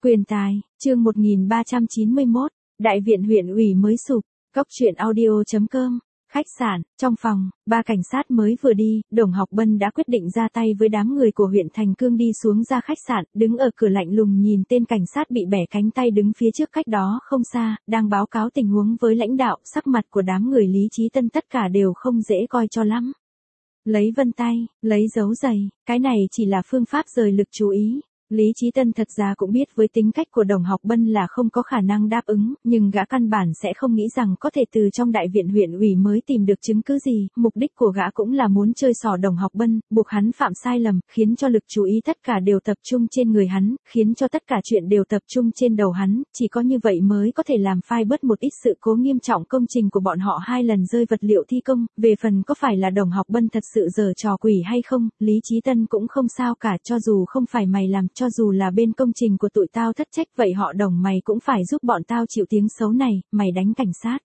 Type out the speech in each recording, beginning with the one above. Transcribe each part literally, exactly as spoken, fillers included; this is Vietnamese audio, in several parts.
Quyền tài, chương một nghìn ba trăm chín mươi mốt, Đại viện huyện ủy mới sụp, cốc truyện audio chấm com. Khách sạn, trong phòng, ba cảnh sát mới vừa đi, Đồng Học Bân đã quyết định ra tay với đám người của huyện Thành Cương đi xuống ra khách sạn, đứng ở cửa lạnh lùng nhìn tên cảnh sát bị bẻ cánh tay đứng phía trước cách đó không xa, đang báo cáo tình huống với lãnh đạo, sắc mặt của đám người Lý Chí Tân tất cả đều không dễ coi cho lắm. Lấy vân tay, lấy dấu giày, cái này chỉ là phương pháp rời lực chú ý. Lý Chí Tân thật ra cũng biết với tính cách của Đồng Học Bân là không có khả năng đáp ứng, nhưng gã căn bản sẽ không nghĩ rằng có thể từ trong đại viện huyện ủy mới tìm được chứng cứ gì, mục đích của gã cũng là muốn chơi xỏ Đồng Học Bân, buộc hắn phạm sai lầm, khiến cho lực chú ý tất cả đều tập trung trên người hắn, khiến cho tất cả chuyện đều tập trung trên đầu hắn, chỉ có như vậy mới có thể làm phai bớt một ít sự cố nghiêm trọng công trình của bọn họ hai lần rơi vật liệu thi công, về phần có phải là Đồng Học Bân thật sự giở trò quỷ hay không, Lý Chí Tân cũng không sao cả, cho dù không phải mày làm, cho dù là bên công trình của tụi tao thất trách vậy họ Đồng mày cũng phải giúp bọn tao chịu tiếng xấu này, mày đánh cảnh sát.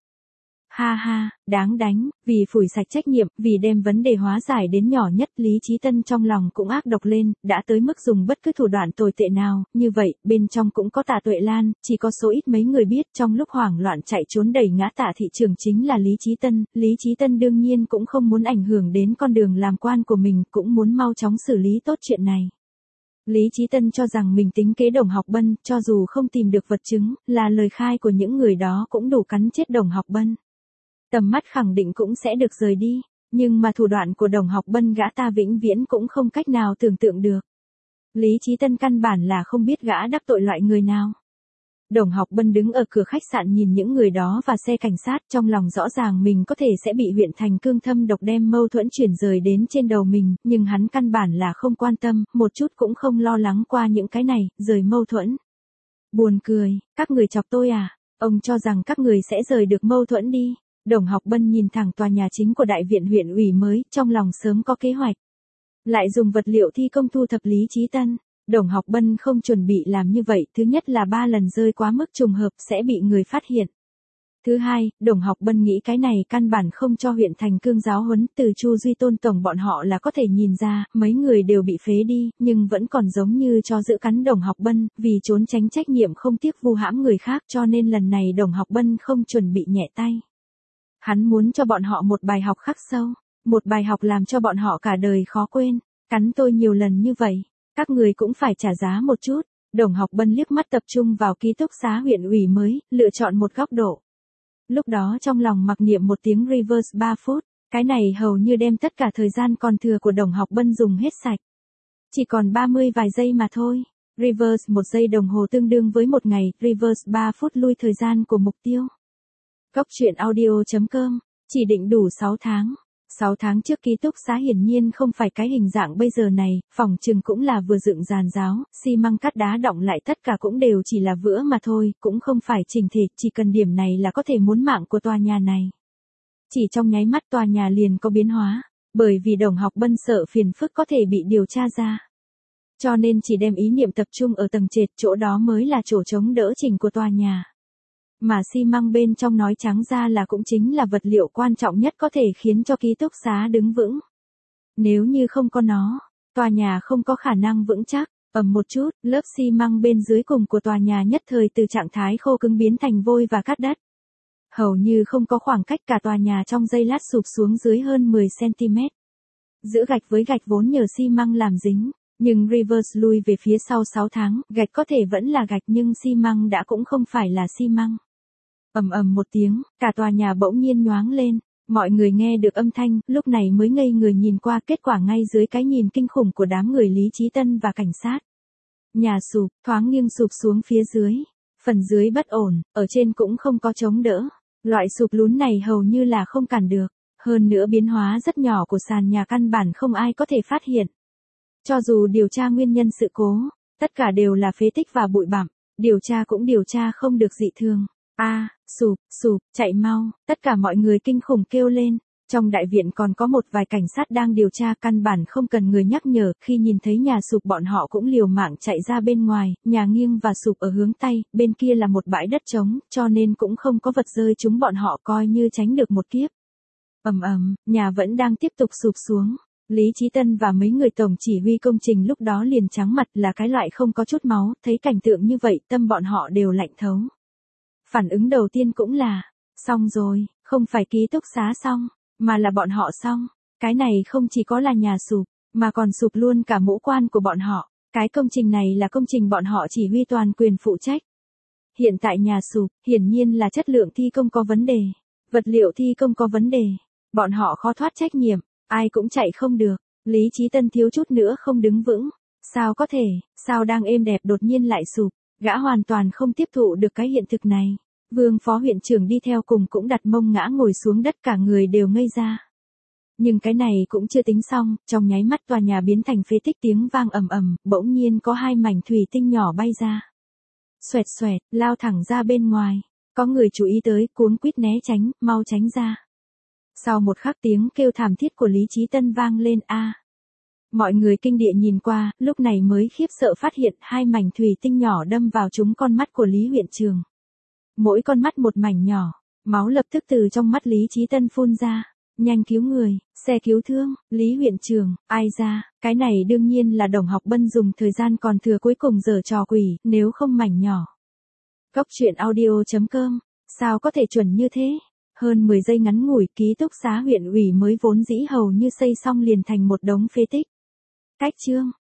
Ha ha, đáng đánh, vì phủi sạch trách nhiệm, vì đem vấn đề hóa giải đến nhỏ nhất, Lý Chí Tân trong lòng cũng ác độc lên, đã tới mức dùng bất cứ thủ đoạn tồi tệ nào, như vậy, bên trong cũng có Tạ Tuệ Lan, chỉ có số ít mấy người biết, trong lúc hoảng loạn chạy trốn đẩy ngã Tạ thị trưởng chính là Lý Chí Tân, Lý Chí Tân đương nhiên cũng không muốn ảnh hưởng đến con đường làm quan của mình, cũng muốn mau chóng xử lý tốt chuyện này. Lý Chí Tân cho rằng mình tính kế Đồng Học Bân, cho dù không tìm được vật chứng, là lời khai của những người đó cũng đủ cắn chết Đồng Học Bân. Tầm mắt khẳng định cũng sẽ được rời đi, nhưng mà thủ đoạn của Đồng Học Bân gã ta vĩnh viễn cũng không cách nào tưởng tượng được. Lý Chí Tân căn bản là không biết gã đắc tội loại người nào. Đồng Học Bân đứng ở cửa khách sạn nhìn những người đó và xe cảnh sát, trong lòng rõ ràng mình có thể sẽ bị huyện Thành Cương thâm độc đem mâu thuẫn chuyển rời đến trên đầu mình, nhưng hắn căn bản là không quan tâm, một chút cũng không lo lắng qua những cái này, rời mâu thuẫn. Buồn cười, các người chọc tôi à, ông cho rằng các người sẽ rời được mâu thuẫn đi. Đồng Học Bân nhìn thẳng tòa nhà chính của đại viện huyện ủy mới, trong lòng sớm có kế hoạch. Lại dùng vật liệu thi công thu thập Lý Chí Tân. Đồng Học Bân không chuẩn bị làm như vậy, thứ nhất là ba lần rơi quá mức trùng hợp sẽ bị người phát hiện. Thứ hai, Đồng Học Bân nghĩ cái này căn bản không cho huyện Thành Cương giáo huấn, từ Chu Duy Tôn tổng bọn họ là có thể nhìn ra, mấy người đều bị phế đi, nhưng vẫn còn giống như cho giữ cắn Đồng Học Bân, vì trốn tránh trách nhiệm không tiếc vu hãm người khác, cho nên lần này Đồng Học Bân không chuẩn bị nhẹ tay. Hắn muốn cho bọn họ một bài học khắc sâu, một bài học làm cho bọn họ cả đời khó quên, cắn tôi nhiều lần như vậy. Các người cũng phải trả giá một chút. Đồng Học Bân liếc mắt tập trung vào ký túc xá huyện ủy mới, lựa chọn một góc độ. Lúc đó trong lòng mặc niệm một tiếng reverse ba phút, cái này hầu như đem tất cả thời gian còn thừa của Đồng Học Bân dùng hết sạch. Chỉ còn ba mươi vài giây mà thôi. Reverse một giây đồng hồ tương đương với một ngày, reverse ba phút lui thời gian của mục tiêu. Cốc truyện audio chấm com, chỉ định đủ sáu tháng. sáu tháng trước ký túc xá hiển nhiên không phải cái hình dạng bây giờ này, phòng trừng cũng là vừa dựng giàn giáo, xi măng cát đá đọng lại tất cả cũng đều chỉ là vữa mà thôi, cũng không phải chỉnh thể, chỉ cần điểm này là có thể muốn mạng của tòa nhà này. Chỉ trong nháy mắt tòa nhà liền có biến hóa, bởi vì Đồng Học Bân sợ phiền phức có thể bị điều tra ra. Cho nên chỉ đem ý niệm tập trung ở tầng trệt, chỗ đó mới là chỗ chống đỡ chỉnh của tòa nhà. Mà xi măng bên trong nói trắng ra là cũng chính là vật liệu quan trọng nhất có thể khiến cho ký túc xá đứng vững. Nếu như không có nó, tòa nhà không có khả năng vững chắc. Ầm một chút, lớp xi măng bên dưới cùng của tòa nhà nhất thời từ trạng thái khô cứng biến thành vôi và cát đất. Hầu như không có khoảng cách, cả tòa nhà trong giây lát sụp xuống dưới hơn mười xăng ti mét. Giữa gạch với gạch vốn nhờ xi măng làm dính. Nhưng reverse lui về phía sau sáu tháng, gạch có thể vẫn là gạch nhưng xi măng đã cũng không phải là xi măng. Ầm ầm một tiếng, cả tòa nhà bỗng nhiên nhoáng lên, mọi người nghe được âm thanh, lúc này mới ngây người nhìn qua, kết quả ngay dưới cái nhìn kinh khủng của đám người Lý Chí Tân và cảnh sát. Nhà sụp, thoáng nghiêng sụp xuống phía dưới, phần dưới bất ổn, ở trên cũng không có chống đỡ. Loại sụp lún này hầu như là không cản được, hơn nữa biến hóa rất nhỏ của sàn nhà căn bản không ai có thể phát hiện. Cho dù điều tra nguyên nhân sự cố, tất cả đều là phế tích và bụi bặm, điều tra cũng điều tra không được dị thường. A, à, sụp, sụp, chạy mau, tất cả mọi người kinh khủng kêu lên. Trong đại viện còn có một vài cảnh sát đang điều tra, căn bản không cần người nhắc nhở, khi nhìn thấy nhà sụp bọn họ cũng liều mạng chạy ra bên ngoài, nhà nghiêng và sụp ở hướng Tây, bên kia là một bãi đất trống, cho nên cũng không có vật rơi chúng bọn họ coi như tránh được một kiếp. Ầm ầm, nhà vẫn đang tiếp tục sụp xuống. Lý Chí Tân và mấy người tổng chỉ huy công trình lúc đó liền trắng mặt, là cái loại không có chút máu, thấy cảnh tượng như vậy tâm bọn họ đều lạnh thấu. Phản ứng đầu tiên cũng là, xong rồi, không phải ký túc xá xong, mà là bọn họ xong. Cái này không chỉ có là nhà sụp, mà còn sụp luôn cả mũ quan của bọn họ. Cái công trình này là công trình bọn họ chỉ huy toàn quyền phụ trách. Hiện tại nhà sụp, hiển nhiên là chất lượng thi công có vấn đề, vật liệu thi công có vấn đề, bọn họ khó thoát trách nhiệm, ai cũng chạy không được. Lý Chí Tân thiếu chút nữa không đứng vững. Sao có thể, sao đang êm đẹp đột nhiên lại sụp, gã hoàn toàn không tiếp thụ được cái hiện thực này. Vương phó huyện trưởng đi theo cùng cũng đặt mông ngã ngồi xuống đất, cả người đều ngây ra. Nhưng cái này cũng chưa tính xong, trong nháy mắt tòa nhà biến thành phế tích, tiếng vang ầm ầm, bỗng nhiên có hai mảnh thủy tinh nhỏ bay ra. Xoẹt xoẹt, lao thẳng ra bên ngoài. Có người chú ý tới, cuống quýt né tránh, mau tránh ra. Sau một khắc tiếng kêu thảm thiết của Lý Chí Tân vang lên a. Mọi người kinh địa nhìn qua, lúc này mới khiếp sợ phát hiện hai mảnh thủy tinh nhỏ đâm vào trúng con mắt của Lý huyện trưởng. Mỗi con mắt một mảnh nhỏ, máu lập tức từ trong mắt Lý Chí Tân phun ra. Nhanh cứu người, xe cứu thương, Lý huyện trưởng, ai ra, cái này đương nhiên là Đồng Học Bân dùng thời gian còn thừa cuối cùng giở trò quỷ, nếu không mảnh nhỏ. Cốc truyện audio chấm com, sao có thể chuẩn như thế? Hơn mười giây ngắn ngủi, ký túc xá huyện ủy mới vốn dĩ hầu như xây xong liền thành một đống phế tích. Cách chương.